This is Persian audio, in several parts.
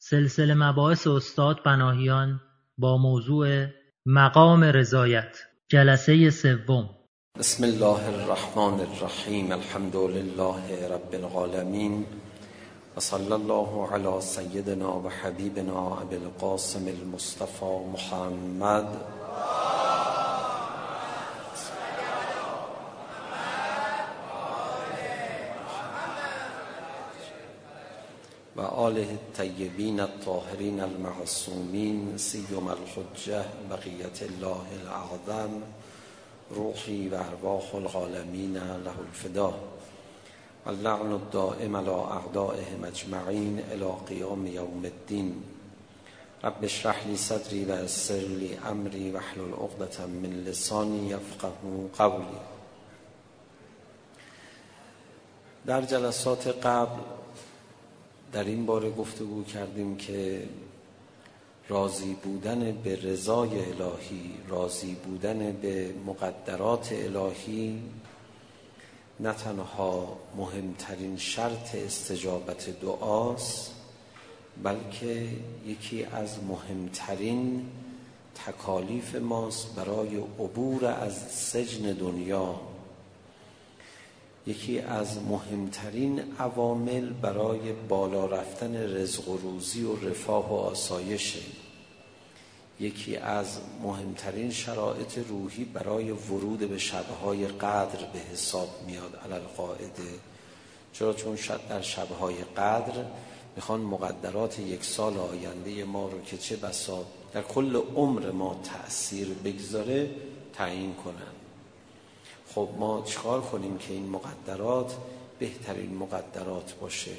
سلسله مباحث استاد پناهیان با موضوع مقام رضایت، جلسه سوم. بسم الله الرحمن الرحیم. الحمد لله رب العالمین و صلی الله علی سیدنا و حبیبنا ابی القاسم المصطفى محمد و آله الطیبین الطاهرین المعصومین سیما الحجة بقیة الله الاعظم روحی و ارواح العالمین له الفدا و اللعن الدائم علی اعدائهم اجمعین الی قیام یوم الدین. رب اشرح لی صدری و یسر لی امری واحلل عقدة من لسانی یفقهوا قولی. در جلسات قبل در این باره گفتگو کردیم که راضی بودن به رضای الهی، راضی بودن به مقدرات الهی نه تنها مهمترین شرط استجابت دعاست، بلکه یکی از مهمترین تکالیف ماست برای عبور از سجن دنیا، یکی از مهمترین عوامل برای بالا رفتن رزق و روزی و رفاه و آسایش، یکی از مهمترین شرایط روحی برای ورود به شبهای قدر به حساب میاد علی القاعده. چرا؟ چون در شبهای قدر میخوان مقدرات یک سال آینده ما رو که چه بسا در کل عمر ما تأثیر بگذاره تعیین کنن. خب ما چیکار کنیم که این مقدرات بهترین مقدرات باشه؟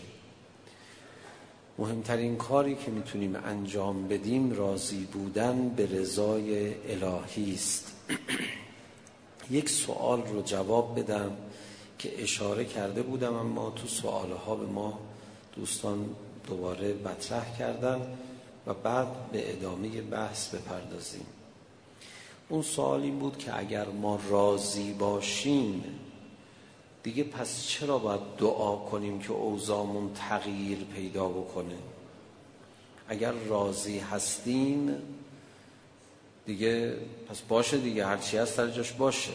مهمترین کاری که میتونیم انجام بدیم راضی بودن به رضای الهی است. یک سوال رو جواب بدم که اشاره کرده بودم اما تو سوالها به ما دوستان دوباره مطرح کردن و بعد به ادامه بحث بپردازیم. اون سوال این بود که اگر ما راضی باشیم دیگه پس چرا باید دعا کنیم که اوضاعمون تغییر پیدا بکنه؟ اگر راضی هستیم دیگه پس باشه دیگه، هرچی هست در جاش باشه.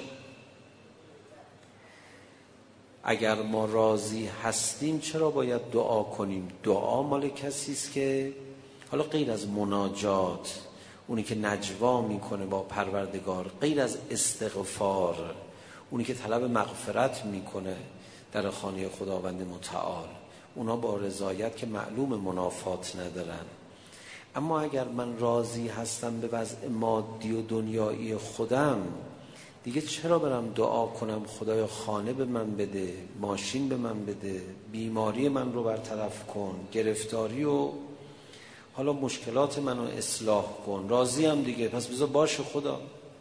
اگر ما راضی هستیم چرا باید دعا کنیم؟ دعا مال کسی است که حالا غیر از مناجات، اونی که نجوا میکنه با پروردگار، غیر از استغفار، اونی که طلب مغفرت میکنه در خانه خداوند متعال، اونا با رضایت که معلوم منافات ندارن. اما اگر من راضی هستم به وضع مادی و دنیایی خودم، دیگه چرا برم دعا کنم خدایا خانه به من بده، ماشین به من بده، بیماری من رو برطرف کن، گرفتاری و حالا مشکلات منو اصلاح کن. راضی هم دیگه، پس بذار باشه خدا.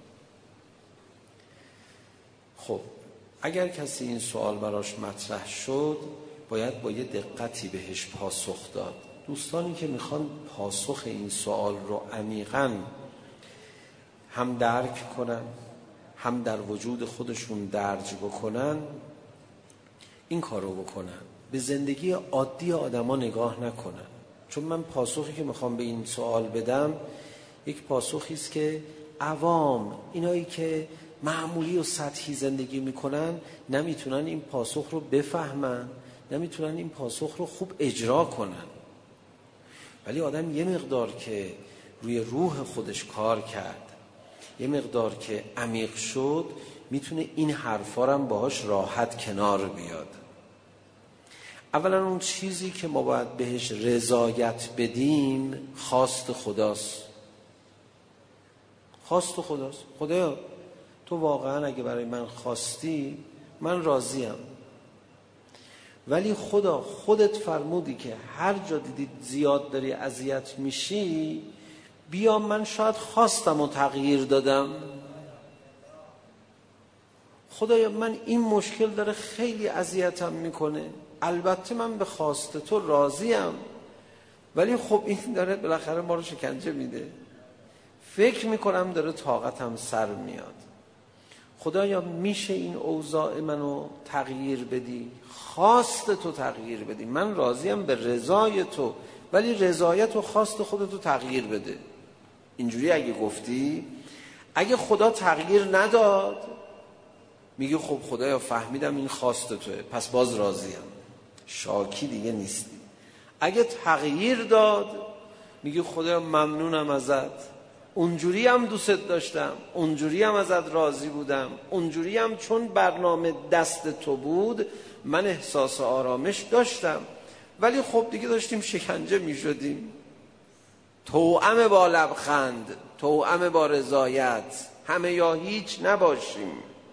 خب اگر کسی این سوال براش مطرح شد باید با یه دقتی بهش پاسخ داد. دوستانی که میخوان پاسخ این سوال رو عمیقاً هم درک کنن هم در وجود خودشون درج بکنن، این کارو بکنن، به زندگی عادی آدما نگاه نکنن. چون من پاسخی که میخوام به این سوال بدم یک پاسخی است که عوام، اینایی که معمولی و سطحی زندگی میکنن، نمیتونن این پاسخ رو بفهمن، نمیتونن این پاسخ رو خوب اجرا کنن. ولی آدم یه مقدار که روی روح خودش کار کرد، یه مقدار که عمیق شد، میتونه این حرفا رو هم باهاش راحت کنار بیاد. اولا اون چیزی که ما باید بهش رضایت بدیم خواست خداست. خواست خداست. خدایا تو واقعا اگه برای من خواستی من راضیم، ولی خدا خودت فرمودی که هر جا دیدی زیاد داری اذیت میشی بیا، من شاید خواستم و تغییر دادم. خدایا من این مشکل داره خیلی اذیتم میکنه، البته من به خواست تو راضیم، ولی خب این داره بالاخره ما رو شکنجه میده، فکر میکنم داره طاقتم سر میاد. خدایا میشه این اوضاع منو تغییر بدی، خواست تو تغییر بدی، من راضیم به رضای تو، ولی رضایت و خواست خودتو تغییر بده. اینجوری اگه گفتی، اگه خدا تغییر نداد میگی خب خدایا فهمیدم این خواست توه، پس باز راضیم، شاکی دیگه نیستی. اگه تغییر داد میگی خدایا ممنونم ازت، اونجوری هم دوست داشتم، اونجوری هم ازت راضی بودم، اونجوری هم چون برنامه دست تو بود من احساس آرامش داشتم، ولی خب دیگه داشتیم شکنجه می شدیم. توأم با لبخند، توأم با رضایت، همه یا هیچ نباشیم.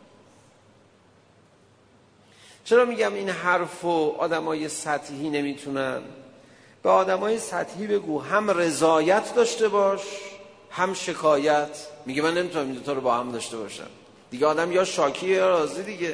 چرا میگم این حرفو آدمای سطحی نمیتونن؟ به آدمای سطحی بگو هم رضایت داشته باش هم شکایت. میگه من نمیتونم این دوتا رو با هم داشته باشم. دیگه آدم یا شاکی یا راضی دیگه.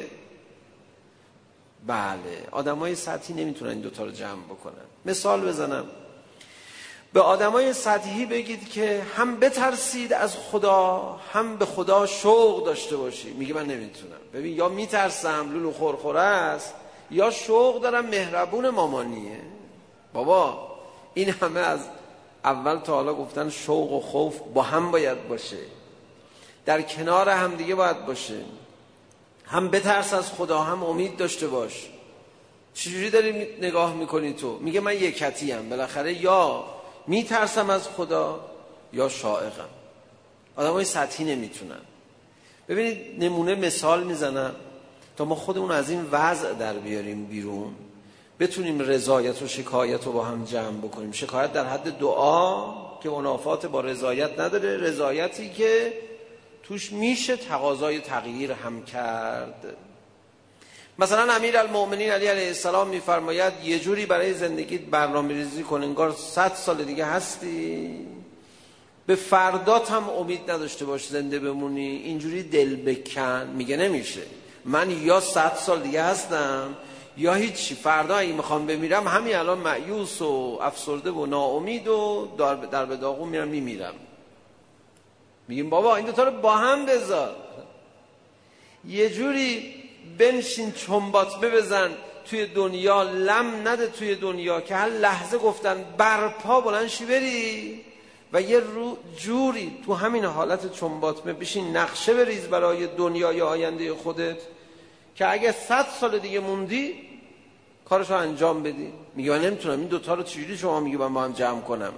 بله، آدمای سطحی نمیتونن این دوتا رو جمع بکنن. مثال بزنم، به آدمای سطحی بگید که هم بترسید از خدا هم به خدا شوق داشته باشی. میگه من نمیتونم. ببین، یا میترسم لولو خورخوره است، یا شوق دارم مهربون مامانیه. بابا این همه از اول تا حالا گفتن شوق و خوف با هم باید باشه، در کنار هم دیگه باید باشه. هم بترس از خدا هم امید داشته باش. چجوری داری نگاه میکنی تو؟ میگه من یکتیم، بالاخره یا میترسم از خدا یا شائقم. آدمای سطحی نمیتونن. ببینید نمونه مثال میزنم تا ما خودمون از این وضع در بیاریم بیرون، بتونیم رضایت و شکایت رو با هم جمع بکنیم. شکایت در حد دعا که منافات با رضایت نداره، رضایتی که توش میشه تقاضای تغییر هم کرد. مثلا امیرالمؤمنین علی علیه السلام میفرماید یه جوری برای زندگیت برنامه‌ریزی کن انگار 100 سال دیگه هستی، به فردات هم امید نداشته باش زنده بمونی، اینجوری دل بکن. میگه نمیشه، من یا 100 سال دیگه هستم یا هیچی، فردا اگه میخوام بمیرم همین الان مایوس و افسرده و ناامید و در به داغون میمیرم. میگیم بابا این دوتا رو با هم بذار، یه جوری بنشین چنباتمه بزن توی دنیا، لم نده توی دنیا که هر لحظه گفتن برپا بلند شی بری و یه جوری تو همین حالت چنباتمه بشین نقشه بریز برای دنیای آینده خودت که اگه 100 سال دیگه موندی کارشو انجام بدی. میگه من نمیتونم این دوتا رو چجوری شما میگه من با هم جمع کنم؟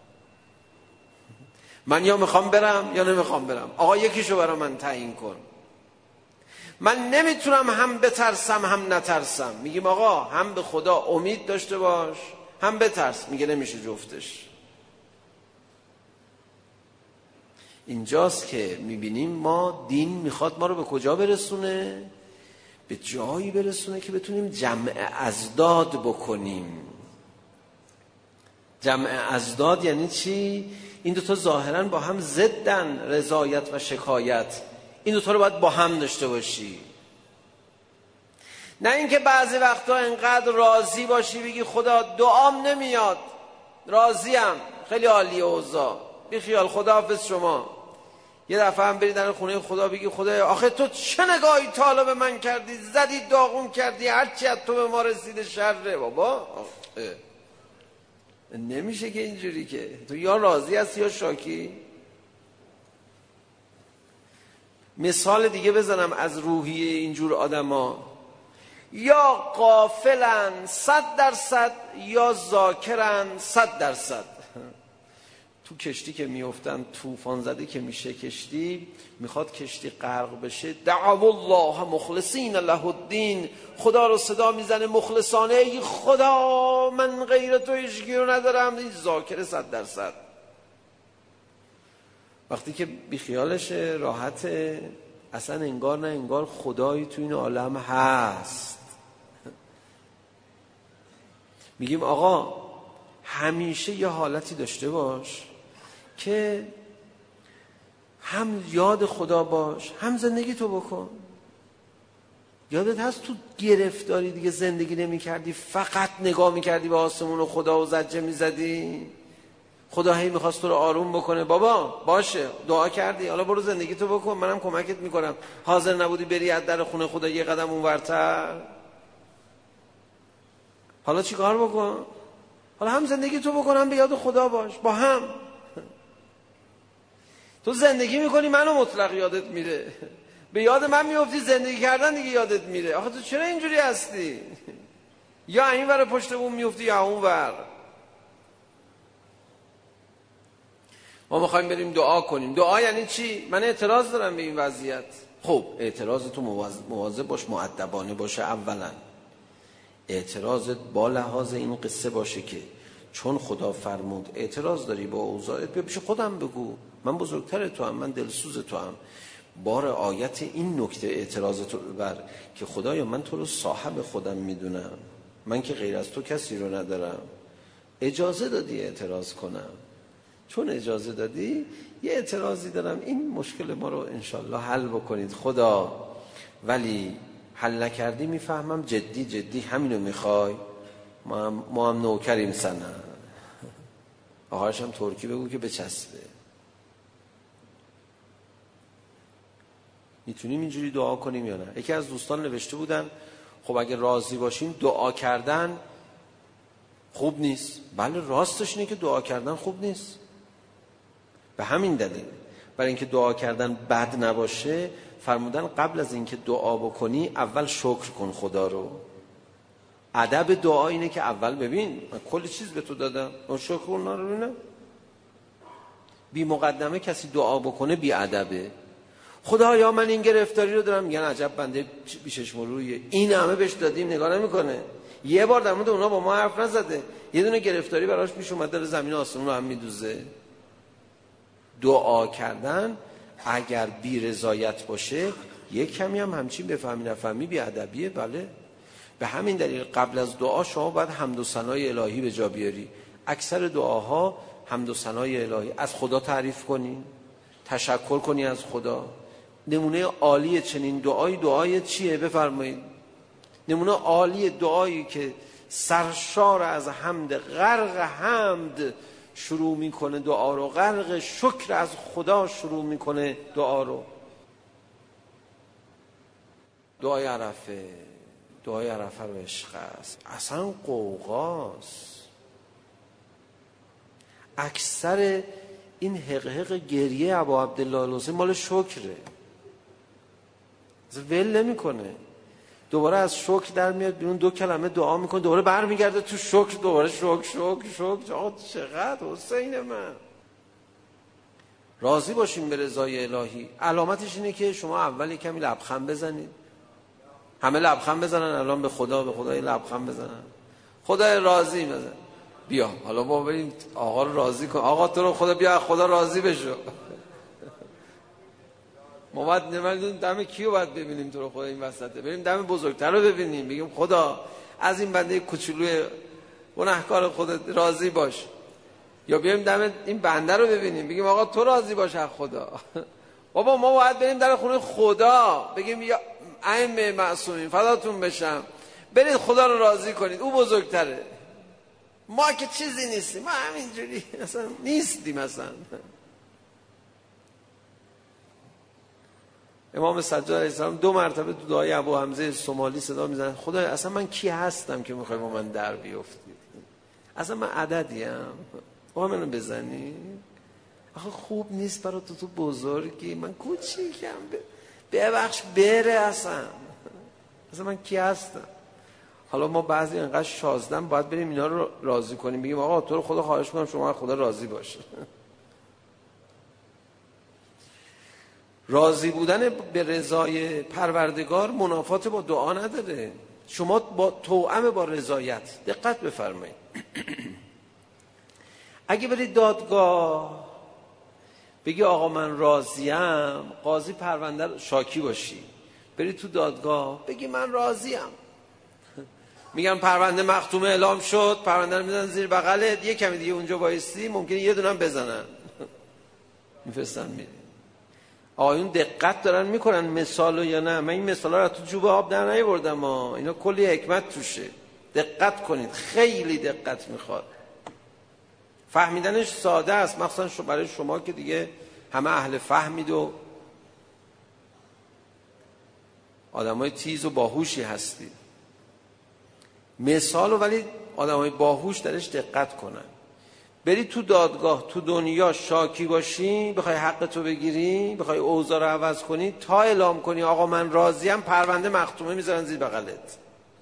من یا میخوام برم یا نمیخوام برم. آقا یکیشو برای من تعیین کن. من نمیتونم هم بترسم هم نترسم. میگیم آقا هم به خدا امید داشته باش هم بترس. میگه نمیشه جفتش. اینجاست که میبینیم ما دین میخواد ما رو به کجا برسونه؟ به جایی برسونه که بتونیم جمع ازداد بکنیم. جمع ازداد یعنی چی؟ این دوتا ظاهراً با هم ضدن، رضایت و شکایت. این دوتا رو باید با هم داشته باشی. نه اینکه بعضی وقتا انقدر راضی باشی بگی خدا دعام نمیاد، راضیم، خیلی عالیه اوضاع، بی خیال، خداحافظ شما. یه دفعه هم بری در خونه خدا بگی خدا آخه تو چه نگاهی تا حالا به من کردی، زدی داغون کردی، هرچی از تو به ما رسیده شره. بابا نمیشه که اینجوری، که تو یا راضی هستی یا شاکی. مثال دیگه بزنم از روحیه اینجور آدما، یا غافلن 100% یا ذاکرن 100%. تو کشتی که میافتن، طوفان زده که میشه کشتی، میخواد کشتی غرق بشه، دعوا الله مخلصین له الدین، خدا رو صدا میزنه مخلصانه، ای خدا من غیر تو هیچکی رو ندارم. این ذاکر 100%. وقتی که بیخیالشه، راحت، اصلا انگار نه انگار خدایی تو این عالم هست. میگیم آقا همیشه یه حالتی داشته باش که هم یاد خدا باش هم زندگی تو بکن. یادت هست تو گرفتاری دیگه زندگی نمی کردی، فقط نگاه می کردی به آسمون و خدا و زجه می زدی، خدا هی میخواست تو رو آروم بکنه. بابا باشه دعا کردی، حالا برو زندگی تو بکن، منم کمکت میکنم. حاضر نبودی بری از در خونه خدا یه قدم اونورتر، حالا چی کار بکن؟ حالا هم زندگی تو بکنم به یاد خدا باش، با هم. تو زندگی میکنی منو مطلق یادت میره، به یاد من میفتی، زندگی کردن دیگه یادت میره. آخه تو چرا اینجوری هستی؟ یا این ور پشت بوم میفتی یا اون ور. ما میخوایم بریم دعا کنیم. دعا یعنی چی؟ من اعتراض دارم به این وضعیت. خب اعتراض تو مواظب باش، مؤدبانه باشه. اولا اعتراضت با لحاظ این قصه باشه که چون خدا فرمود اعتراض داری با اوضاعت، بیا پیش خودم بگو من بزرگتر تو هم، من دلسوز تو هم. بار آیت این نکته اعتراض تو ببر که خدایا من تو رو صاحب خودم میدونم، من که غیر از تو کسی رو ندارم، اجازه دادی اعتراض کنم. چون اجازه دادی یه اعتراضی دارم، این مشکل ما رو انشالله حل بکنید خدا. ولی حل نکردی میفهمم جدی همینو میخوای، ما هم نوکریم سنه. آخرش هم ترکی بگو که بچسبه. میتونیم اینجوری دعا کنیم یا نه؟ یکی از دوستان نوشته بودن خب اگه راضی باشیم دعا کردن خوب نیست. بله راستش اینه که دعا کردن خوب نیست. به همین دلیل، برای اینکه دعا کردن بد نباشه، فرمودن قبل از اینکه دعا بکنی اول شکر کن خدا رو. ادب دعا اینه که اول ببین من کلی چیز به تو دادم، اون شکر کن رو نه. بی مقدمه کسی دعا بکنه بی ادبه. خدایا من این گرفتاری رو دارم، میگن عجب بنده بیشش مرویه، این همه بهش دادیم نگاه نمیکنه. یه بار در مورد اونا با ما حرف نزده، یه دونه گرفتاری براش پیش اومد داره زمین آسمون رو هم میدوزه. دعا کردن اگر بی رضایت باشه یک کمی هم همچین بفهمی نفهمی بی ادبیه. بله به همین دلیل قبل از دعا شما باید حمد و ثنای الهی به جا بیاری. اکثر دعاها حمد و ثنای الهی، از خدا تعریف کنی، تشکر کنی از خدا. نمونه عالی چنین دعای چیه بفرمایید؟ نمونه عالی دعایی که سرشار از حمد، غرق حمد شروع میکنه دعا رو، غرق شکر از خدا شروع میکنه دعا رو. دعای عرفه. دعای عرفه رو عشق است، اصلا قوقاست. اکثر این حقحق گریه ابا عبدالله الحسین مال شکره، ول نمیکنه. دوباره از شکر در میاد بیرون، دو کلمه دعا میکنه، دوباره برمیگرده تو شکر، دوباره شکر. آقا چقدر حسین من. راضی باشیم به رضای الهی. علامتش اینه که شما اول کمی لبخند بزنید. همه لبخند بزنن الان به خدای لبخند بزنن. خدای راضی بزن. بیا حالا ما بریم آقا رو راضی کن. آقا تو رو خدا بیا خدا راضی بشو. ما باید نمیدونیم دم کیو باید ببینیم تو رو خدا این وسطه، بریم دم بزرگتر رو ببینیم، بگیم خدا از این بنده کوچولوی گناهکار خودت راضی باش. یا بریم دم این بنده رو ببینیم بگیم آقا تو راضی باش از خدا. بابا ما باید بریم در خونه خدا بگیم یا ائمه معصومین فداتون بشم، برید خدا رو راضی کنید، او بزرگتره. ما که چیزی نیستیم، ما همینجوری اصلا نیستیم. اصلا امام سجاد علیه السلام 2 مرتبه تو دعای ابو حمزه سومالی صدا میزنن خدای اصلا من کی هستم که میخوای با من در بیفتی؟ اصلا من عددیم؟ آقا منو بزنی؟ آخه خوب نیست برای تو بزرگی، من کوچیکم، ببخش بره. اصلا من کی هستم؟ حالا ما بعضی انقدر شازدم باید بریم اینا رو راضی کنیم، بگیم آقا تو رو خدا خواهش میکنم شما خدا راضی باشه. راضی بودن به رضای پروردگار منافات با دعا نداره. شما با توأم با رضایت. دقت بفرمایید. اگه برید دادگاه بگی آقا من راضیم، قاضی پرونده شاکی باشی، برید تو دادگاه بگی من راضیم، میگن پرونده مختومه اعلام شد، پرونده رو میزنن زیر بغلت، یه کمی دیگه اونجا وایسی ممکنه یه دونه هم بزنن، میفرستن میری. آقایون دقت دارن میکنن مثالو یا نه؟ من این مثالا رو تو جوب آب در نیاوردم، اینا کلی حکمت توشه. دقت کنید، خیلی دقت میخواد. فهمیدنش ساده است، مخصوصا برای شما که دیگه همه اهل فهمید و آدمای تیز و باهوشی هستید. مثالو ولی آدمای باهوش درش دقت کنن. بری تو دادگاه تو دنیا شاکی باشی، بخوای حق تو بگیری، بخوای اوضاع رو عوض کنی، تا اعلام کنی آقا من راضیم، پرونده مختومه میذارن زیر بغلت.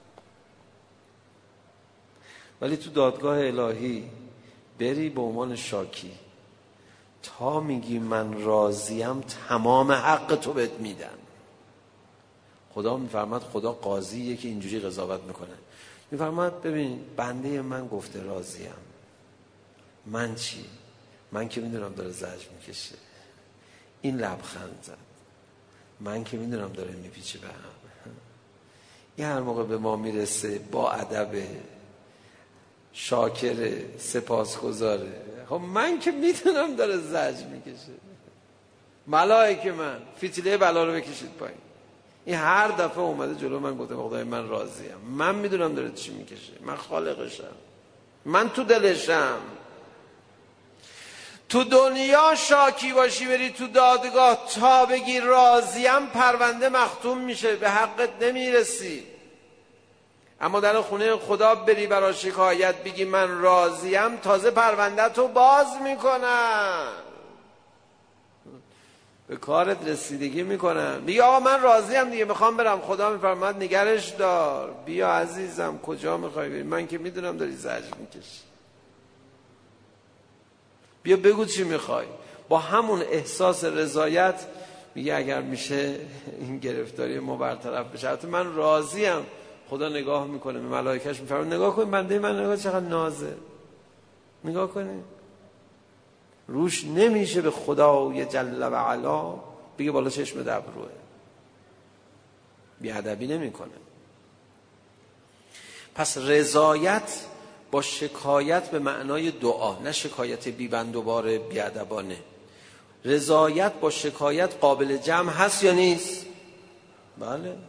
ولی تو دادگاه الهی بری به عنوان شاکی، تا میگی من راضیم تمام حق تو بهت میدن. خدا میفرماد، خدا قاضیه که اینجوری قضاوت میکنه، میفرماد ببین بنده من گفته راضیم، من چی؟ من که میدونم داره زجر میکشه، این لبخند زد، من که میدونم داره میپیچه به هم، این هر موقع به ما میرسه با ادب، شاکر، سپاسگزاره، خب من که میدونم داره زجر میکشه، ملائکه من فتیله بلا رو بکشید پایین. این هر دفعه اومده جلو من گفته خدای من راضیم، من میدونم داره چی میکشه، من خالقشم، من تو دلشم. تو دنیا شاکی باشی بری تو دادگاه، تا بگی راضیم پرونده مختوم میشه، به حقت نمیرسی. اما در خونه خدا بری برای شکایت بگی من راضیم، تازه پرونده تو باز میکنن، به کارت رسیدگی میکنن. میگه آقا من راضیم دیگه، میخوام برم. خدا میفرماد نگرش دار، بیا عزیزم کجا میخوای بری؟ من که میدونم داری زجر میکشی، بیا بگو چی میخوای. با همون احساس رضایت میگه اگر میشه این گرفتاری ما برطرف بشه. البته من راضیم. خدا نگاه میکنه به ملائکه‌اش، میفرماد نگاه کن بنده من، نگاه چقدر نازه، نگاه کنی روش نمیشه به خدای جل و علا بگه بالا چشم ابروه، بیادبی نمیکنه. پس رضایت با شکایت به معنای دعا، نه شکایت بیبند و بار بیادبانه. رضایت با شکایت قابل جمع هست یا نیست؟ بله.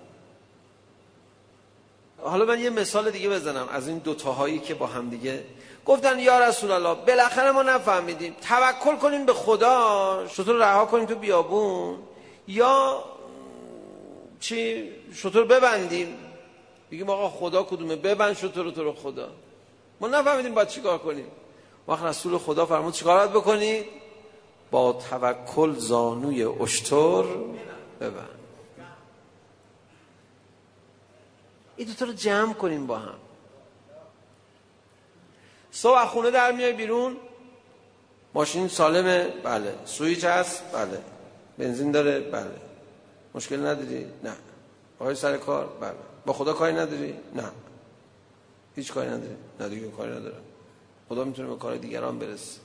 حالا من یه مثال دیگه بزنم از این دوتاهایی که با هم دیگه گفتن یا رسول الله بالاخره ما نفهمیدیم، توکل کنیم به خدا، شطور رها کنیم تو بیابون، یا چی شطور ببندیم بگیم آقا خدا کدومه، ببند شطور تو رو خدا. ما نفهمیدیم باید چی کار کنیم. وقت رسول خدا فرمود چی کار باید بکنید؟ با توکل زانوی اشتر ببند. این دوتا رو جمع کنیم با هم. صبح خونه در میای بیرون، ماشین سالمه؟ بله. سوئیچ هست؟ بله. بنزین داره؟ بله. مشکل نداری؟ نه. آقای سر کار؟ بله. با خدا کاری نداری؟ نه. هیچ کاری نداری؟ نه دیگه کاری ندارم. خدا میتونه به کار دیگران برسه.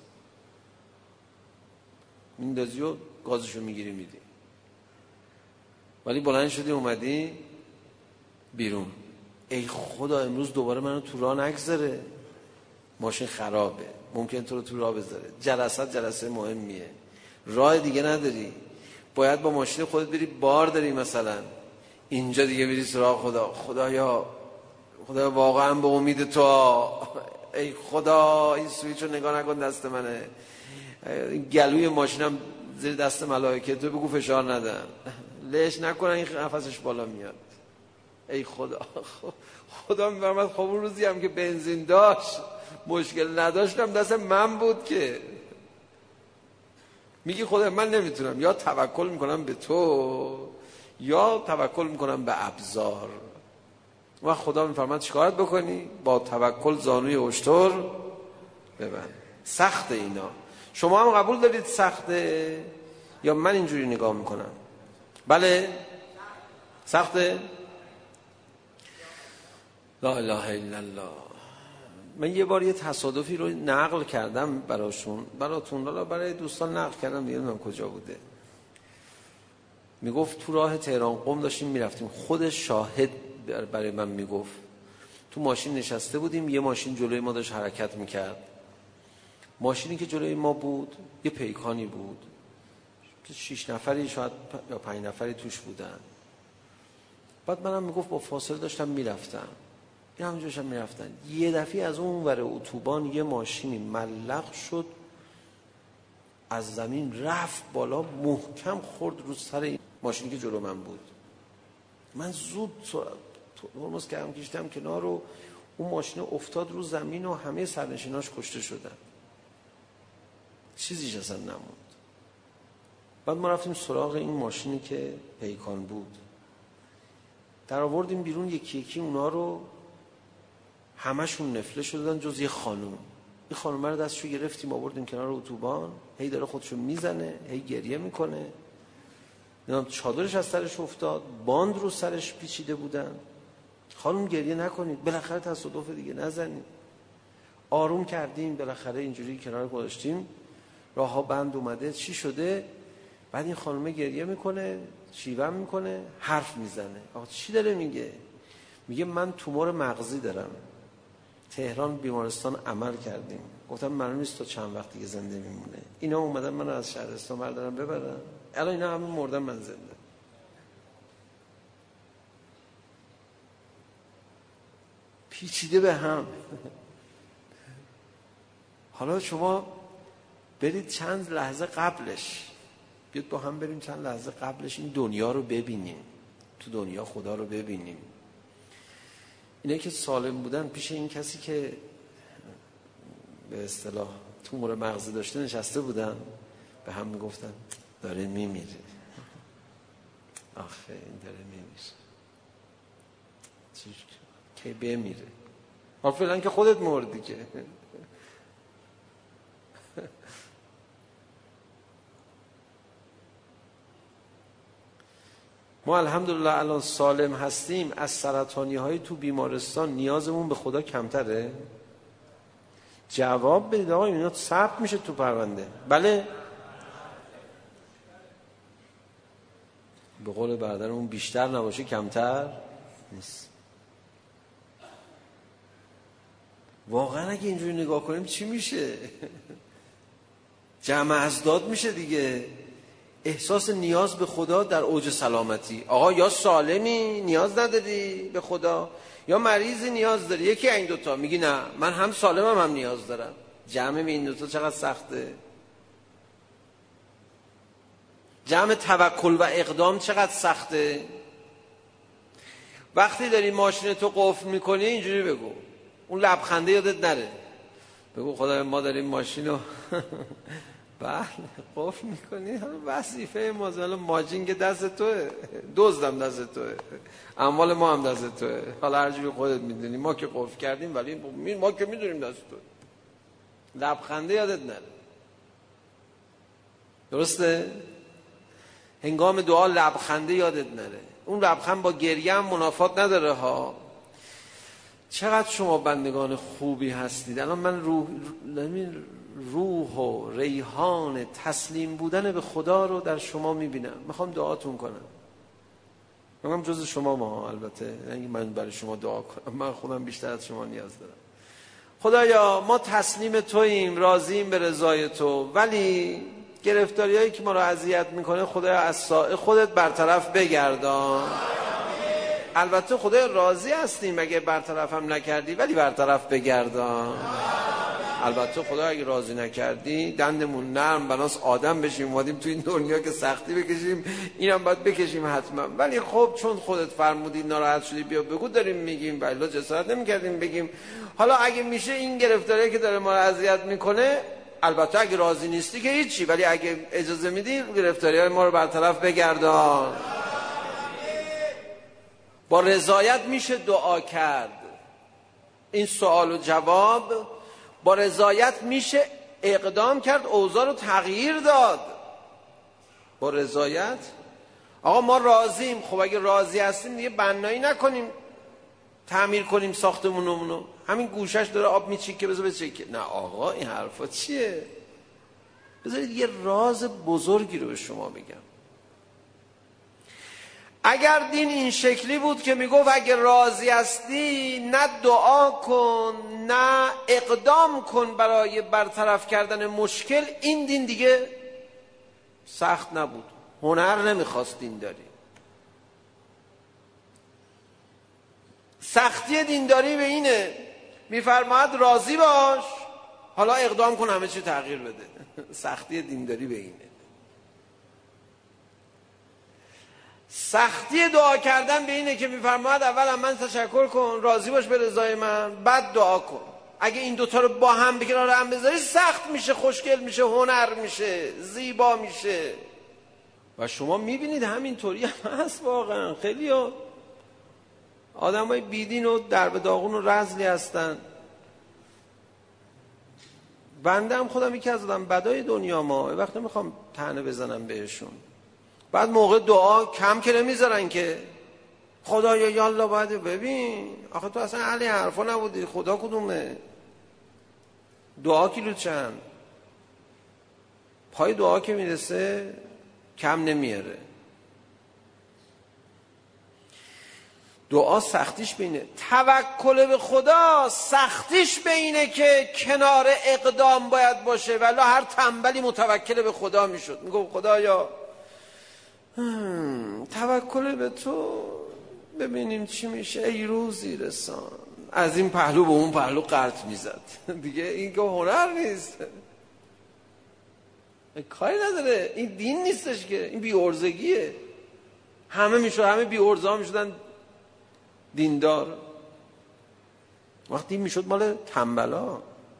میندازی و گازشو میگیری میدی. ولی بلند شدی اومدی بیرون، ای خدا امروز دوباره منو تو راه نگذاره، ماشین خرابه، ممکن تو رو تو راه بذاره، جلسه مهمیه، راه دیگه نداری، باید با ماشین خودت بری بار داری مثلا، اینجا دیگه بری سراغ خدا. خدایا واقعا به امید تو، ای خدا این سویچ رو نگاه نکن دست منه، این گلوی ماشینم زیر دست ملائکه، تو بگو فشار ندن، لش نکنن این نفسش بالا میاد. ای خدا میفرماد خب اون روزی هم که بنزین داشت مشکل نداشتم دست من بود که. میگی خدا من نمیتونم، یا توکل میکنم به تو یا توکل میکنم به ابزار. و خدا میفرماد چیکارت بکنی؟ با توکل زانوی اشتر ببند. سخته اینا. شما هم قبول دارید سخته یا من اینجوری نگاه میکنم؟ بله سخته. لا اله الا الله. من یه بار یه تصادفی رو نقل کردم براتون، حالا برای دوستان نقل کردم، نمیدونم کجا بوده. میگفت تو راه تهران قم داشتیم میرفتیم، خود شاهد برای من میگفت تو ماشین نشسته بودیم، یه ماشین جلوی ما داشت حرکت میکرد. ماشینی که جلوی ما بود یه پیکانی بود، 6 نفری شاید یا 5 نفری توش بودن. بعد منم میگفت با فاصله داشتم میرفتم، این همونجا داشتم میرفتن، یه دفعه از اون ور اتوبان یه ماشینی ملق شد از زمین رفت بالا، محکم خورد رو سر این ماشینی که جلو من بود. من زود ترمز کردم، کشیدم کنار، رو اون ماشین افتاد رو زمین و همه سرنشیناش کشته شدن، چیزیش اصلا نموند. بعد ما رفتیم سراغ این ماشینی که پیکان بود، در آوردیم بیرون، یکی یکی اونا رو همشون نفله شدن جز یه خانوم. این خانومه رو دستشو گرفتیم آوردیم کنار اتوبان، هی داره خودشو میزنه، هی گریه میکنه، چادرش از سرش افتاد، باند رو سرش پیچیده بودن. خانوم گریه نکنید، بالاخره تصادف دیگه نزنید. آروم کردیم، بالاخره اینجوری کنار گذاشتیم، راه ها بند اومده. چی شده؟ بعد این خانومه گریه میکنه، شیون میکنه، حرف میزنه. آقا چی داره میگه؟ میگه من تومور مغزی دارم، تهران بیمارستان عمل کردیم، گفتم معلوم نیست تا چند وقت دیگه زنده میمونه. اینا اومدن منو از شهرستان بردارن ببرن، الان اینا همه مردن، من زنده. پیچیده به هم. حالا شما برید چند لحظه قبلش، بیاد با هم بریم چند لحظه قبلش این دنیا رو ببینیم، تو دنیا خدا رو ببینیم. اینه که سالم بودن پیش این کسی که به اصطلاح تومور مغزی داشته نشسته بودن، به هم میگفتن داره میمیره، آخه این داره میمیره، که بمیره. حالا فعلا که خودت مردی که. ما الحمدلله الان سالم هستیم، از سرطانی های تو بیمارستان نیازمون به خدا کمتره؟ جواب بدید آقا، اینا ثبت میشه تو پرونده. بله، به قول برادرمون بیشتر نباشه کمتر نیست. واقعا اگه اینجوری نگاه کنیم چی میشه؟ جمع ازداد میشه دیگه. احساس نیاز به خدا در اوج سلامتی. آقا یا سالمی نیاز نداری به خدا، یا مریضی نیاز داری. یکی این دوتا میگی نه من هم سالمم هم نیاز دارم. جمع این دوتا چقدر سخته. جمع توکل و اقدام چقدر سخته. وقتی داری ماشینتو قفل میکنی اینجوری بگو، اون لبخنده یادت نره، بگو خدای ما داریم ماشینو بله قفل میکنی، وظیفه ما زال ماجینگ دست توه، دزدم دست توه، اموال ما هم دست توه، حالا هر جوری خودت میدونی، ما که قفل کردیم ولی ما که میدونیم دست توه. لبخنده یادت نره، درسته؟ هنگام دعا لبخنده یادت نره. اون لبخند با گریه هم منافات نداره ها. چقدر شما بندگان خوبی هستید. الان من روح و ریحان تسلیم بودن به خدا رو در شما میبینم. میخوام دعاتون کنم. من جز شما ما البته، یعنی من برای شما دعا کنم، من خودم بیشتر از شما نیاز دارم. خدایا ما تسلیم توییم، راضیم به رضای تو، ولی گرفتاریایی که ما رو اذیت میکنه خدایا از سایه خودت برطرف بگردان. البته خدای راضی هستیم اگه برطرف هم نکردی، ولی برطرف بگردان. البته خدا اگه راضی نکردی دندمون نرم بناس آدم بشیم، اومدیم تو این دنیا که سختی بکشیم، اینم باید بکشیم حتما. ولی خب چون خودت فرمودی ناراحت شدی بیا بگو داریم میگیم، ولی جسارت نمیکردیم بگیم. حالا اگه میشه این گرفتاری که داره ما رو اذیت میکنه، البته اگه راضی نیستی که هیچی، ولی اگه اجازه میدی گرفتاری ما رو برطرف بگردان. با رضایت میشه دعا کرد. این سوال و جواب با رضایت میشه اقدام کرد، اوضاع رو تغییر داد. با رضایت آقا ما راضیم. خب اگه راضی هستیم دیگه بنایی نکنیم تعمیر کنیم ساختمونمونو. همین گوشش داره آب میچیکه بذار بچکه. نه آقا این حرفا چیه؟ بذارید یه راز بزرگی رو به شما بگم. اگر دین این شکلی بود که میگفت اگه راضی هستی نه دعا کن نه اقدام کن برای برطرف کردن مشکل، این دین دیگه سخت نبود. هنر نمیخواست دینداری. سختی دینداری به اینه، میفرماید راضی باش حالا اقدام کن همه چی تغییر بده. سختی دینداری به اینه. سختی دعا کردن به اینه که میفرماید اول من تشکر کن، راضی باش به رضای من، بعد دعا کن. اگه این دوتا رو با هم به کنار هم بذاری سخت میشه، خوشگل میشه، هنر میشه، زیبا میشه. و شما میبینید همینطوری هم هست واقعا. خیلی آدمای بیدین و درب داغون و رذلی هستن. بنده هم خودم یکی از آدم بدای دنیا ما وقتی میخوام طعنه بزنم بهشون، بعد موقع دعا کم که نمیذارن که خدایا یالا باید ببین آخه تو اصلا اهل حرفا نبودی، خدا کدومه؟ دعا کیلو چند؟ پای دعا که میرسه کم نمیاره. دعا سختیش به اینه. توکل به خدا سختیش به اینه که کنار اقدام باید باشه. ولی هر تنبلی متوکل به خدا میشد، میگو خدایا توکل به تو ببینیم چی میشه، ای روزی رسان. از این پهلو به اون پهلو قرط میزد دیگه. این که هنر نیست، کاری نداره، این دین نیستش که، این بی‌عرضگیه. همه بی‌عرضا میشدن دیندار. وقتی میشد مال تنبلا.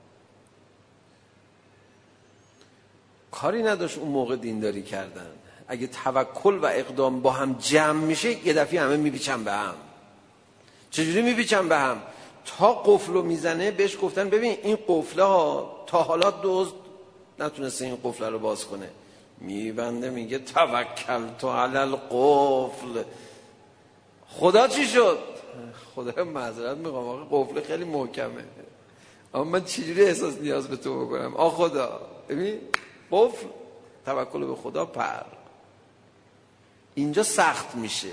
کاری نداشت اون موقع دینداری کردن. اگه توکل و اقدام با هم جمع میشه یه دفعه همه میپیچن به هم. چجوری میپیچن به هم؟ تا قفلو میزنه بهش گفتن ببین این قفله ها تا حالا دزد نتونسته این قفله رو باز کنه، میبنده میگه توکل تو علی القفل. خدا چی شد؟ خدا معذرت میخوام آقا قفل خیلی محکمه، اما من چجوری احساس نیاز به تو بکنم؟ خدا ببین قفل، توکل به خدا پر. اینجا سخت میشه،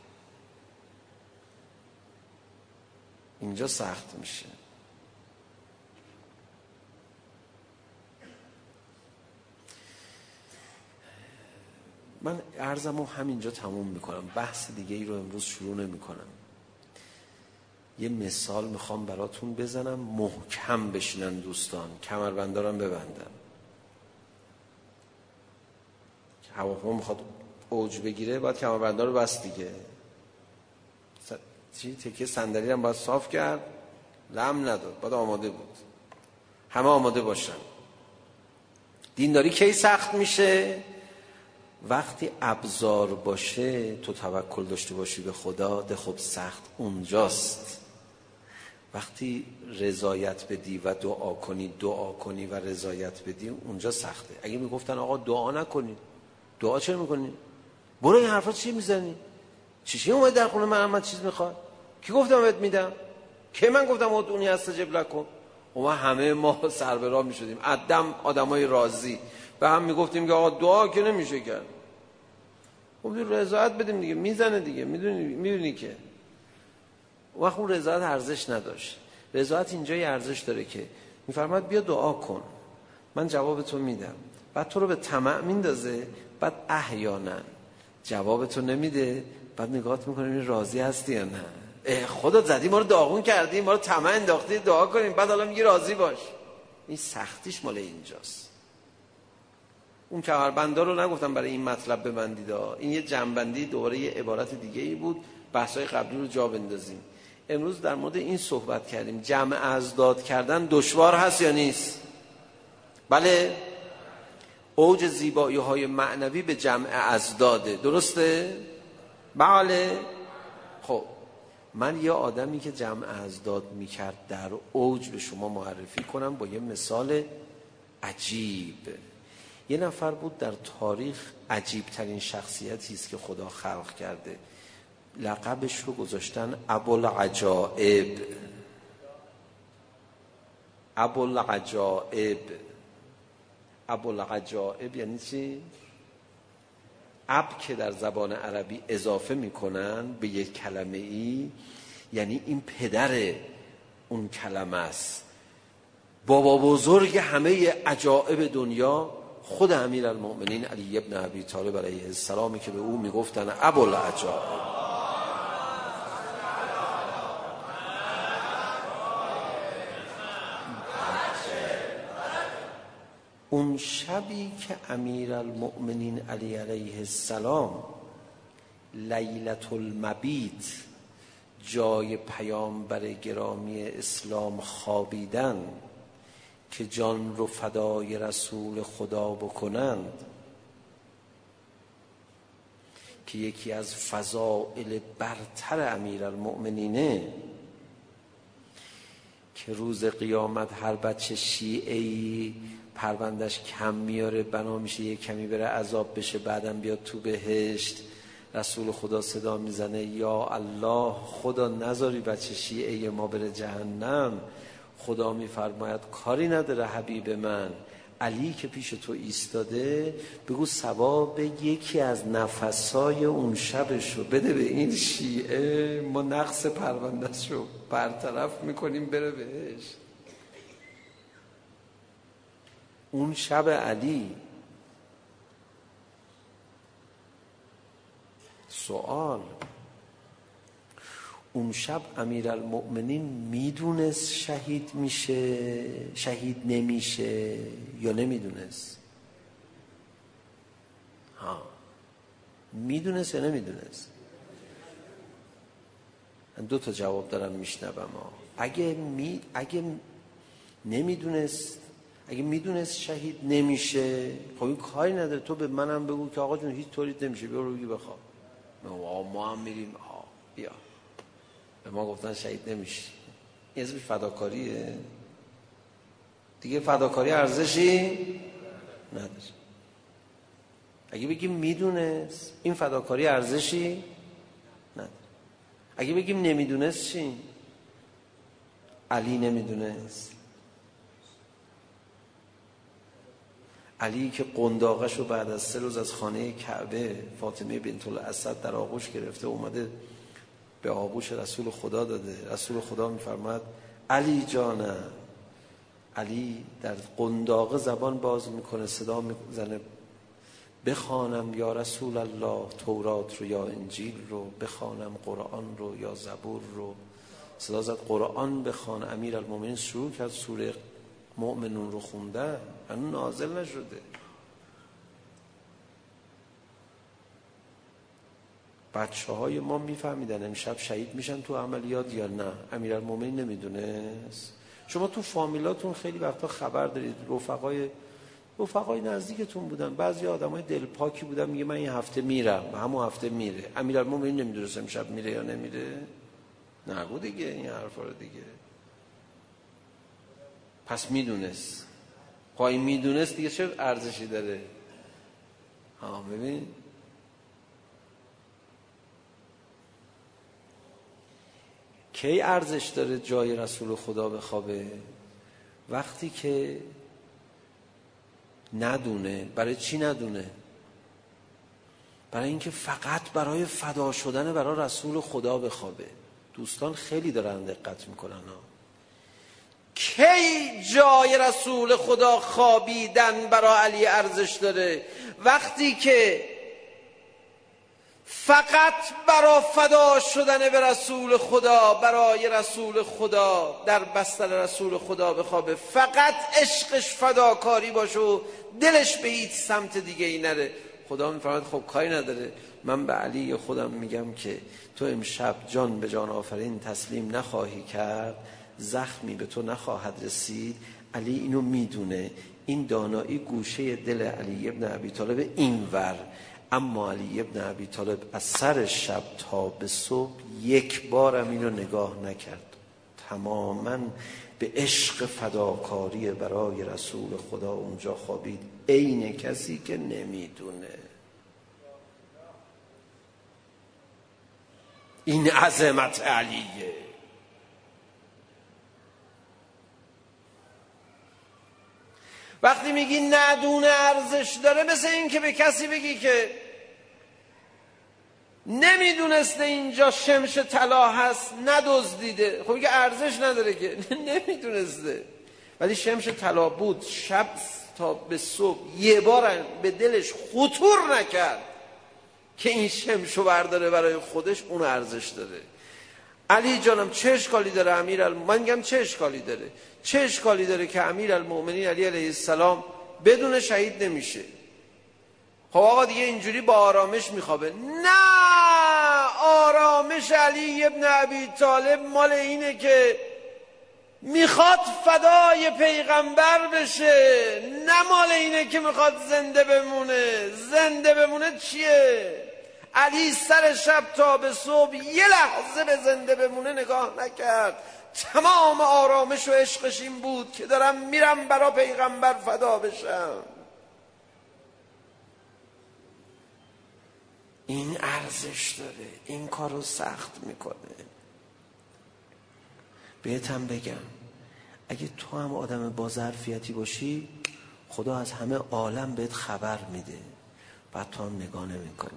اینجا سخت میشه. من عرضمو همینجا تموم میکنم، بحث دیگه ای رو امروز شروع نمیکنم. یه مثال میخوام براتون بزنم محکم بشینن دوستان، کمربندارم ببندن. هواپیما میخواد اوج بگیره باید کمربندا رو بست دیگه. تکیه صندلی هم باید صاف کرد، لم نداد، باید آماده بود. همه آماده باشن. دینداری کی سخت میشه؟ وقتی ابزار باشه، تو توکل داشته باشی به خدا، ده خب سخت اونجاست. وقتی رضایت بدی و دعا کنی و رضایت بدی، اونجا سخته. اگه میگفتن آقا دعا نکنی، دعا چرا میکنی؟ برو این حرفا چی میزنی؟ چی اومد در خونه من چیز میخواد؟ کی گفتم بهت میدم؟ کی من گفتم ادعونی استجب لکم؟ ما همه ما سر به راه میشدیم، عدم آدمای راضی به هم میگفتیم که آقا دعا که نمیشه کرد. خب رضایت بدیم دیگه، میزنه دیگه، میدونی که وقت اون رضایت ارزش نداشت. رضایت اینجا یه ارزش داره که میفرماد بیا دعا کن، من جواب تو میدم. بعد تو رو به طمع میندازه، بعد احیانا جواب تو نمیده، بعد نگاهت میکنه این راضی هستی یا نه. خدا زدی ما رو داغون کردی، ما رو طمع انداختی دعا کنیم، بعد حالا میگی راضی باش. این سختیش مال اینجاست. اون کمربندا رو نگفتم برای این مطلب ببندید، این یه جنبندی دوباره یه عبارت دیگه ای بود، بحثای قبلی رو جا بندازیم. امروز در مورد این صحبت کردیم، جمع ازداد کردن دشوار هست یا نیست؟ بله، اوج زیبایی های معنوی به جمع ازداده، درسته؟ بله. خب من یه آدمی که جمع ازداد میکرد در اوج به شما معرفی کنم با یه مثال عجیب. یه نفر بود در تاریخ عجیب ترین شخصیتی است که خدا خلق کرده. لقبش رو گذاشتن ابوالعجائب. ابوالعجائب. ابوالعجائب یعنی چی؟ اب که در زبان عربی اضافه میکنن به یک کلمه ای، یعنی این پدر اون کلمه است. بابا بزرگ همه عجائب دنیا خود امیرالمؤمنین علی ابن ابی طالب علیه السلامی که به او میگفتن ابوالعجائب. اون شبی که امیرالمؤمنین علی علیه السلام لیلة المبیت، جای پیامبر گرامی اسلام خوابیدن که جان رو فدای رسول خدا بکنند، که یکی از فضائل برتر امیرالمؤمنینه که روز قیامت هر بچه شیعه‌ای پروندش کم میاره، بنا میشه یه کمی بره عذاب بشه، بعدم بیاد تو بهشت. رسول خدا صدا میزنه یا الله خدا نذاری بچه شیعه ما بره جهنم. خدا میفرماید کاری نداره حبیب من، علی که پیش تو ایستاده بگو ثواب یکی از نفسای اون شبشو بده به این شیعه، ما نقص پروندهشو برطرف میکنیم بره بهشت. اون شب علی. سوال، اون شب امیرالمؤمنین میدونست شهید میشه، شهید نمیشه یا نمیدونست؟ میدونست یا نمیدونست؟ من 2 تا جواب دارم میشنوم. اگه نمیدونست، اگه میدونست شهید نمیشه، خب این کاری نداره، تو به منم بگو که آقا جون هیچ طوری نمیشه، بیا رو بگی بخواب، ما هم میریم بیا، به ما گفتن شهید نمیشه. این اسمش فداکاریه دیگه. فداکاری ارزشی نداره. اگه بگیم میدونست، این فداکاری ارزشی نداره. اگه بگیم نمیدونست چی؟ علی نمیدونست. علی که قنداقش رو بعد از 3 روز از خانه کعبه فاطمه بنت الاسد در آغوش گرفته اومده به آغوش رسول خدا داده، رسول خدا میفرماد علی جانم. علی در قنداق زبان باز میکنه، صدا میزنه بخوانم یا رسول الله تورات رو یا انجیل رو، بخوانم قرآن رو یا زبور رو. صدا زد قرآن بخوان. امیرالمومنین شروع کرد سوره مؤمنون رو خوندن، هنوز نازل نشده. بچه های ما میفهمیدن امشب شهید میشن تو عملیات یا نه؟ امیرالمومنین نمیدونست. شما تو فامیلاتون خیلی وقتا خبر دارید رفقای نزدیکتون بودن، بعضی آدمای دلپاکی بودن، میگه من این هفته میرم، همون هفته میره. امیرالمومنین نمیدونست امشب میره یا نمیره؟ نگو دیگه این حرفا رو دیگه. پس میدونست. خواهی میدونست دیگه چه ارزشی داره؟ ببین کی ارزش داره جای رسول خدا بخوابه؟ وقتی که ندونه. برای چی ندونه؟ برای اینکه فقط برای فدا شدن برای رسول خدا بخوابه. دوستان خیلی دارن دقت میکنن کی جای رسول خدا خوابیدن برای علی ارزش داره؟ وقتی که فقط برای فدا شدن به رسول خدا، برای رسول خدا در بستر رسول خدا بخوابه، فقط عشقش فداکاری باشه و دلش به هیچ سمت دیگه ای نره. خدا میفرماید خب کاری نداره، من به علی خودم میگم که تو امشب جان به جان آفرین تسلیم نخواهی کرد، زخمی به تو نخواهد رسید. علی اینو میدونه. این دانایی گوشه دل علی ابن ابی طالب اینور. اما علی ابن ابی طالب از سر شب تا به صبح یک بارم اینو نگاه نکرد. تماما به عشق فداکاری برای رسول خدا اونجا خوابید، عین کسی که نمیدونه. این عظمت علیه. وقتی میگی ندونه ارزش داره، مثل این که به کسی بگی که نمیدونسته اینجا شمش طلا هست ندزدیده. خب که ارزش نداره که نمیدونسته، ولی شمش طلا بود، شب تا به صبح یه بار به دلش خطور نکرد که این شمشو برداره برای خودش، اون ارزش داره. علی جانم چه اشکالی داره من میگم چه اشکالی داره؟ چه اشکالی داره که امیرالمؤمنین علی علیه السلام بدون شهید نمیشه؟ خب آقا دیگه اینجوری با آرامش میخوابه. نه، آرامش علی ابن ابی طالب مال اینه که میخواد فدای پیغمبر بشه، نه مال اینه که میخواد زنده بمونه. زنده بمونه چیه؟ علی سر شب تا به صبح یه لحظه به زنده بمونه نگاه نکرد. تمام آرامش و عشقش این بود که دارم میرم برا پیغمبر فدا بشم. این ارزش داره، این کارو سخت میکنه. بهتم بگم اگه تو هم آدم با ظرفیتی باشی، خدا از همه عالم بهت خبر میده، بعد تو هم نگاه نمی کنی.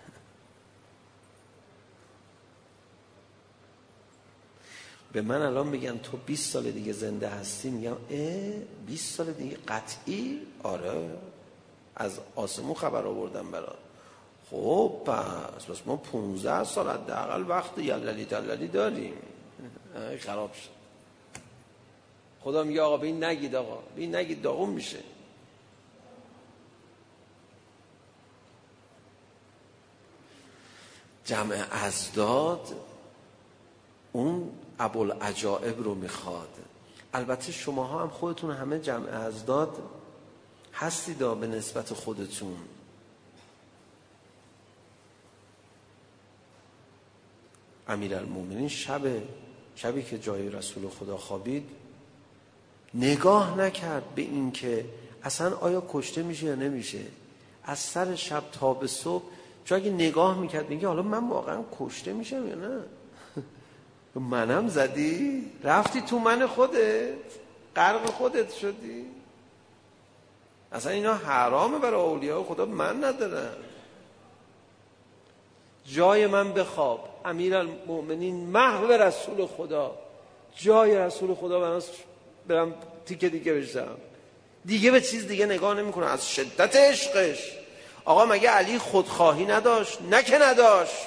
به من الان بگن تو 20 سال دیگه زنده هستی، میگم 20 سال دیگه قطعی؟ آره، از آسمون خبر آوردم برات. خب پس ما 15 سال حداقل وقت یللی تللی داریم. خراب شد. خدا میگه آقا به این نگید، آقا به این نگید، داغون میشه. جمع ازداد اون ابوالعجائب رو میخواد. البته شماها هم خودتون همه جمع ازداد هستید به نسبت خودتون. امیرالمومنین شبی که جای رسول خدا خوابید نگاه نکرد به این که اصلا آیا کشته میشه یا نمیشه. از سر شب تا به صبح، چون اگه نگاه میکرد میگه حالا من واقعا کشته میشم یا نه. منم زدی؟ رفتی تو من خودت؟ غرق خودت شدی؟ اصلا اینا حرامه برای اولیاء خدا، من ندارم. جای من بخواب. امیرالمومنین محو رسول خدا، جای رسول خدا برم تیکه دیگه بشم. دیگه به چیز دیگه نگاه نمیکنه از شدت عشقش. آقا مگه علی خودخواهی نداشت؟ نه که نداشت.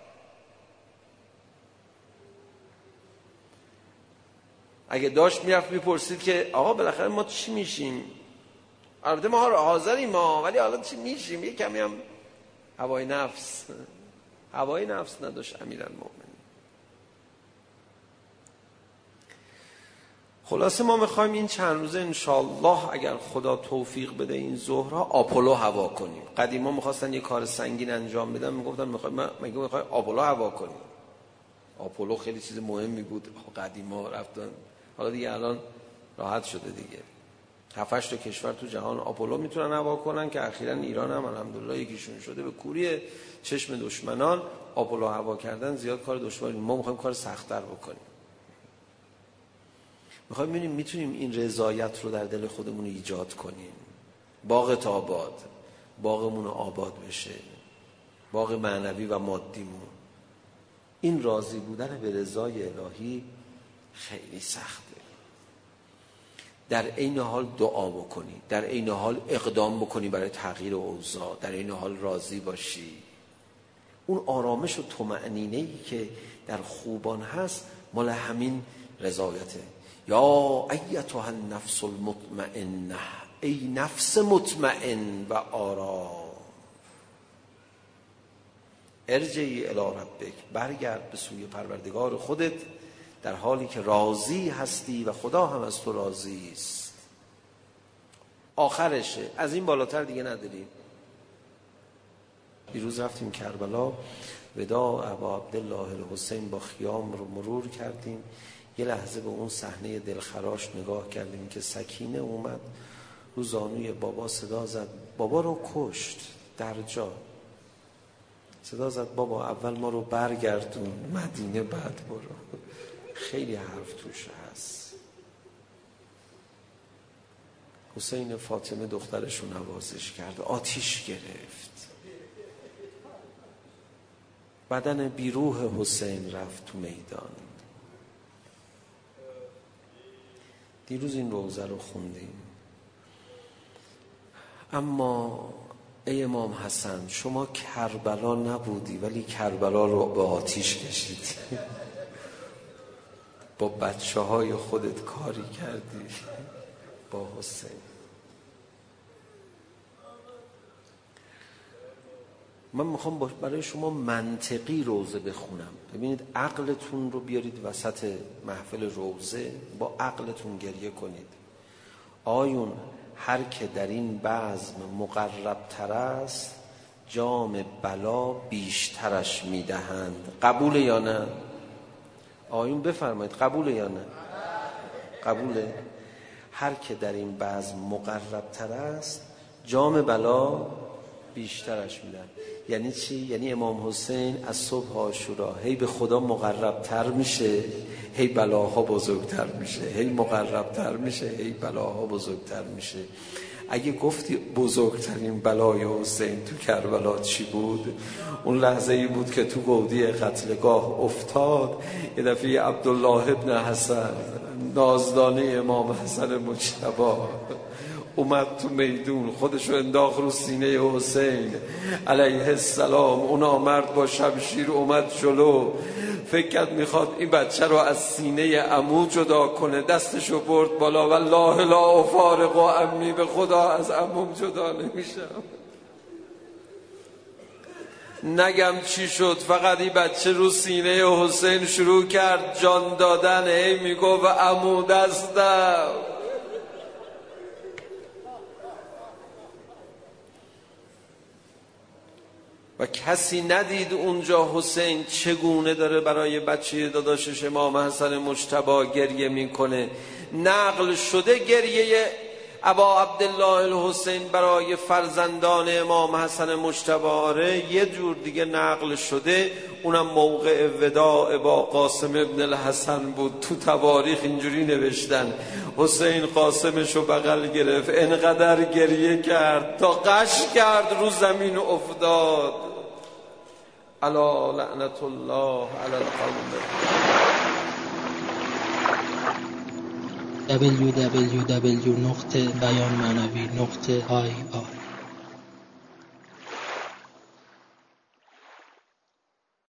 اگه داشت میرفت میپرسید که آقا بالاخره ما چی میشیم؟ البته ما حاضریم ولی حالا چی میشیم؟ یه کمی هم هوای نفس نداشت امیرالمومنین. خلاصه ما میخوایم این چند روزه انشالله اگر خدا توفیق بده این ظهرها آپولو هوا کنیم. قدیما میخواستن یه کار سنگین انجام بدن، میگفتن میخوای آپولو هوا کنیم. آپولو خیلی چیز مهمی بود قدیما، رفتن. حالا دیگه الان راحت شده دیگه. 7-8 تا کشور تو جهان آپولو میتونن هوا کنن که اخیراً ایران هم الحمدلله یکیشون شده. به کوری چشم دشمنان آپولو هوا کردن زیاد کار دشواری. ما میخوایم کار سخت‌تر بکنیم. میخوایم ببینیم میتونیم این رضایت رو در دل خودمون ایجاد کنیم. باغ آباد، باغمون آباد بشه، باغ معنوی و مادیمون. این راضی بودن به رضای الهی خیلی سخته. در عین حال دعا بکنی، در عین حال اقدام بکنی برای تغییر اوضاع، در عین حال راضی باشی. اون آرامش و طمأنینه‌ای که در خوبان هست مال همین رضایته. یا ایتها النفس المطمئنه، ای نفس مطمئن و آرام، ارجعی الی ربک، برگرد به سوی پروردگار خودت در حالی که راضی هستی و خدا هم از تو راضی است. آخرشه، از این بالاتر دیگه نداریم. دیروز رفتیم کربلا، وداع ابا عبدالله الحسین با خیام رو مرور کردیم. یه لحظه به اون صحنه دلخراش نگاه کردیم که سکینه اومد رو زانوی بابا، صدا زد بابا رو کشت در جا. صدا زد بابا اول ما رو برگردون مدینه، بعد برو. خیلی حرف توش هست. حسین فاطمه دخترشو نوازش کرد، آتیش گرفت، بدن بیروح حسین رفت تو میدان. دیروز این روزه رو خوندیم. اما ای امام حسن، شما کربلا نبودی ولی کربلا رو به آتیش کشیدی. با بچه های خودت کاری کردی با حسین. من میخوام برای شما منطقی روزه بخونم. ببینید عقلتون رو بیارید وسط محفل روزه، با عقلتون گریه کنید. آیون هر که در این بزم مقرب تر است، جام بلا بیشترش میدهند. قبوله یا نه؟ آیون بفرمایید قبوله یا نه؟ قبوله. هر که در این بزم مقرب تر است، جام بلا بیشترش میدن. یعنی چی؟ یعنی امام حسین از صبح عاشورا هی به خدا مقرب تر میشه، هی بلاها بزرگتر میشه، هی مقرب تر میشه، هی بلاها بزرگتر میشه. اگه گفتی بزرگترین بلای حسین تو کربلا چی بود؟ اون لحظه ای بود که تو گودی قتلگاه افتاد. یه دفعه عبدالله ابن حسن نازدانه امام حسن مجتبی اومد تو میدون، خودشو انداخت رو سینه حسین علیه السلام. اون آمرد با شمشیر اومد جلو، فکر کرد میخواد این بچه رو از سینه عمو جدا کنه، دستشو برد بالا، والله لا افارق عمی، به خدا از عموم جدا نمیشم. نگم چی شد، فقط این بچه رو سینه حسین شروع کرد جان دادن، هی میگو و عمو دستم. و کسی ندید اونجا حسین چگونه داره برای بچه داداشش امام حسن مجتبی گریه میکنه. نقل شده گریه ابا عبدالله الحسین برای فرزندان امام حسن مجتبی، یه جور دیگه نقل شده، اونم موقع وداع با قاسم ابن الحسن بود. تو تواریخ اینجوری نوشتن حسین قاسمشو بغل گرفت، انقدر گریه کرد تا قش کرد رو زمین افتاد. الا لعنت الله علی القوم. www.beyanmanavi.ir